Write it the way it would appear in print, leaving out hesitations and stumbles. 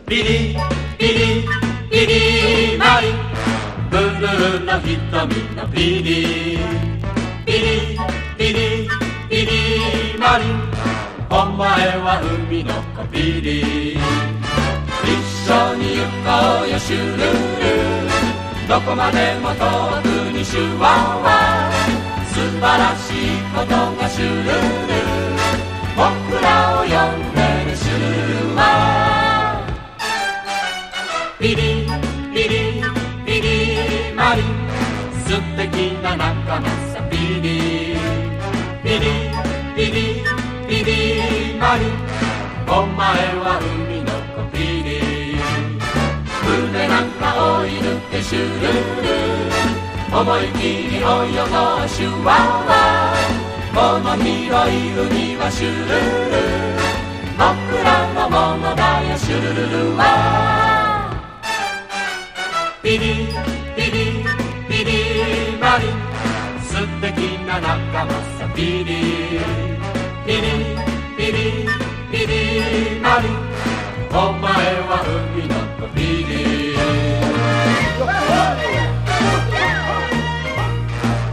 ビリビリビリマリン、ブルーの瞳のビリビリビリビリマリン、お前は海の子ビリ、一緒に行こうよシュルル、どこまでも遠くにシュワワ、素晴らしいことがシュルル、僕らを呼んでるシュルルはビリビリビリマリン、素敵な仲間さビリビリビリビリマリン、お前は海の子ビリ、船なんか追い抜けシュルル、思い切り泳ごうシュワワ、この広い海はシュルル、僕らのものだよシュルルルはビリビリビリマリン、素敵な仲間さビリビリビリビリマリン、お前は海の子ビリ